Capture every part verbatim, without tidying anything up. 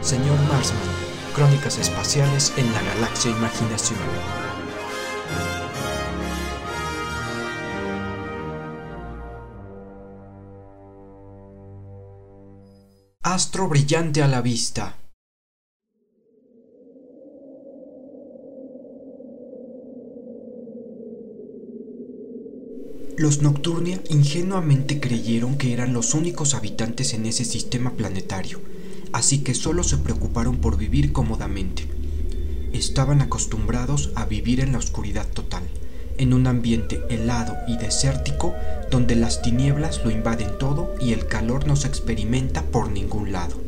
Señor Marsman, Crónicas espaciales en la galaxia Imaginación. Astro brillante a la vista. Los Nocturnia ingenuamente creyeron que eran los únicos habitantes en ese sistema planetario, así que solo se preocuparon por vivir cómodamente. Estaban acostumbrados a vivir en la oscuridad total, en un ambiente helado y desértico donde las tinieblas lo invaden todo y el calor no se experimenta por ningún lado.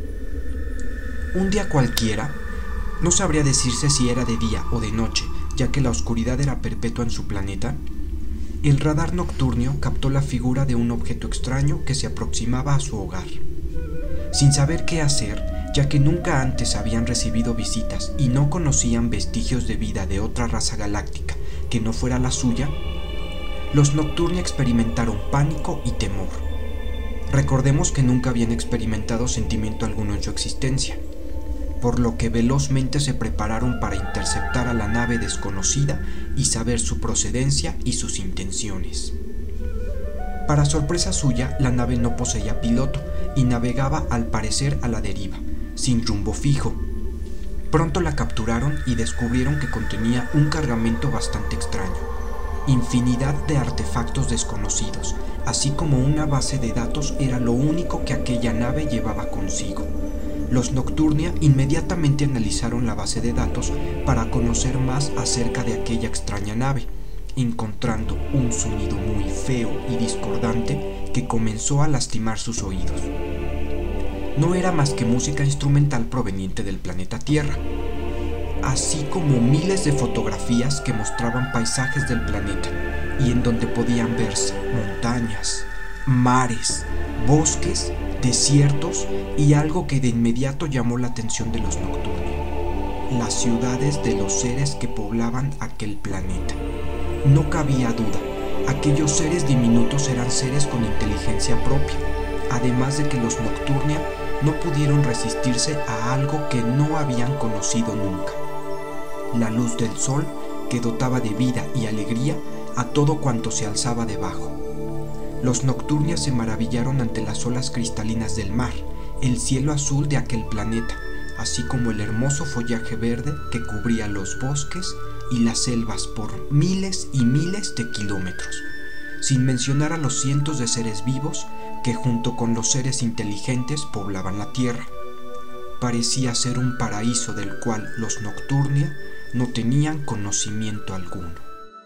Un día cualquiera, no sabría decirse si era de día o de noche, ya que la oscuridad era perpetua en su planeta, el radar nocturnio captó la figura de un objeto extraño que se aproximaba a su hogar. Sin saber qué hacer, ya que nunca antes habían recibido visitas y no conocían vestigios de vida de otra raza galáctica que no fuera la suya, los Nocturnia experimentaron pánico y temor. Recordemos que nunca habían experimentado sentimiento alguno en su existencia, por lo que velozmente se prepararon para interceptar a la nave desconocida y saber su procedencia y sus intenciones. Para sorpresa suya, la nave no poseía piloto y navegaba al parecer a la deriva, sin rumbo fijo. Pronto la capturaron y descubrieron que contenía un cargamento bastante extraño, infinidad de artefactos desconocidos, así como una base de datos era lo único que aquella nave llevaba consigo. Los Nocturnia inmediatamente analizaron la base de datos para conocer más acerca de aquella extraña nave, encontrando un sonido muy feo y discordante que comenzó a lastimar sus oídos. No era más que música instrumental proveniente del planeta Tierra, así como miles de fotografías que mostraban paisajes del planeta y en donde podían verse montañas, mares, bosques, desiertos y algo que de inmediato llamó la atención de los Nocturnia: las ciudades de los seres que poblaban aquel planeta. No cabía duda, aquellos seres diminutos eran seres con inteligencia propia, además de que los Nocturnia no pudieron resistirse a algo que no habían conocido nunca: la luz del sol que dotaba de vida y alegría a todo cuanto se alzaba debajo. Los Nocturnia se maravillaron ante las olas cristalinas del mar, el cielo azul de aquel planeta, así como el hermoso follaje verde que cubría los bosques y las selvas por miles y miles de kilómetros, sin mencionar a los cientos de seres vivos que junto con los seres inteligentes poblaban la Tierra. Parecía ser un paraíso del cual los Nocturnia no tenían conocimiento alguno.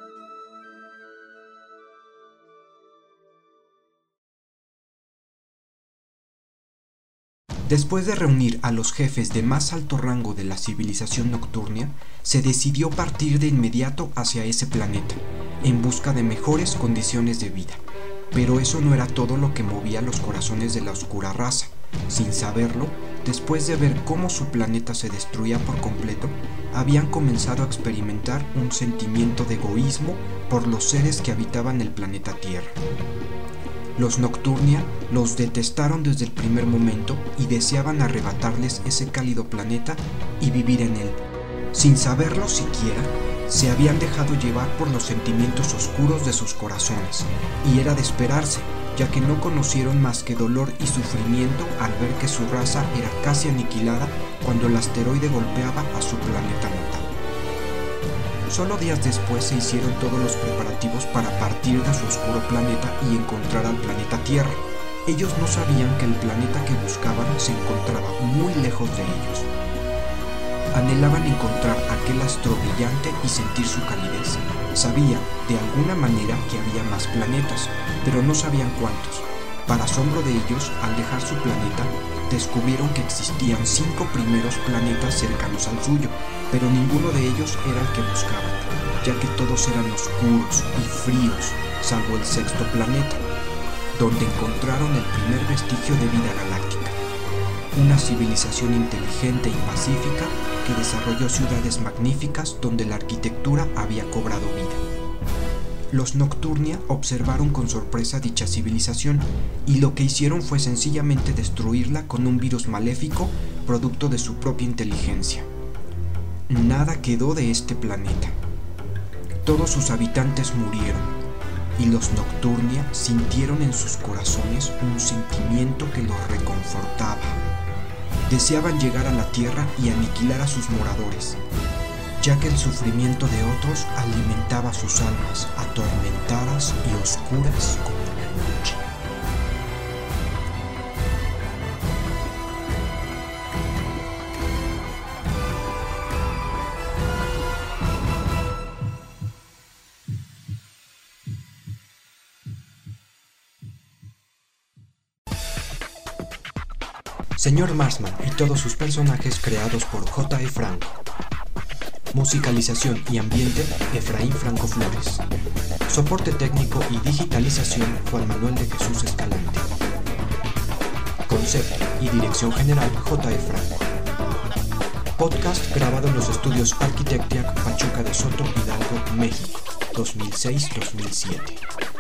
Después de reunir a los jefes de más alto rango de la civilización Nocturnia, se decidió partir de inmediato hacia ese planeta, en busca de mejores condiciones de vida. Pero eso no era todo lo que movía los corazones de la oscura raza. Sin saberlo, después de ver cómo su planeta se destruía por completo, habían comenzado a experimentar un sentimiento de egoísmo por los seres que habitaban el planeta Tierra. Los Nocturnia los detestaron desde el primer momento y deseaban arrebatarles ese cálido planeta y vivir en él. Sin saberlo siquiera, se habían dejado llevar por los sentimientos oscuros de sus corazones, y era de esperarse, ya que no conocieron más que dolor y sufrimiento al ver que su raza era casi aniquilada cuando el asteroide golpeaba a su planeta natal. Solo días después se hicieron todos los preparativos para partir de su oscuro planeta y encontrar al planeta Tierra. Ellos no sabían que el planeta que buscaban se encontraba muy lejos de ellos. Anhelaban encontrar aquel astro brillante y sentir su calidez. Sabían, de alguna manera, que había más planetas, pero no sabían cuántos. Para asombro de ellos, al dejar su planeta, descubrieron que existían cinco primeros planetas cercanos al suyo, pero ninguno de ellos era el que buscaban, ya que todos eran oscuros y fríos, salvo el sexto planeta, donde encontraron el primer vestigio de vida galáctica, una civilización inteligente y pacífica que desarrolló ciudades magníficas donde la arquitectura había cobrado vida. Los Nocturnia observaron con sorpresa dicha civilización y lo que hicieron fue sencillamente destruirla con un virus maléfico producto de su propia inteligencia. Nada quedó de este planeta. Todos sus habitantes murieron, y los Nocturnia sintieron en sus corazones un sentimiento que los reconfortaba. Deseaban llegar a la Tierra y aniquilar a sus moradores, ya que el sufrimiento de otros alimentaba sus almas atormentadas y oscuras como la noche. Señor Marsman y todos sus personajes creados por J E Franco. Musicalización y ambiente, Efraín Franco Flores. Soporte técnico y digitalización, Juan Manuel de Jesús Escalante. Concepto y dirección general, J E Franco. Podcast grabado en los estudios Arquitectiac, Pachuca de Soto, Hidalgo, México, dos mil seis a dos mil siete.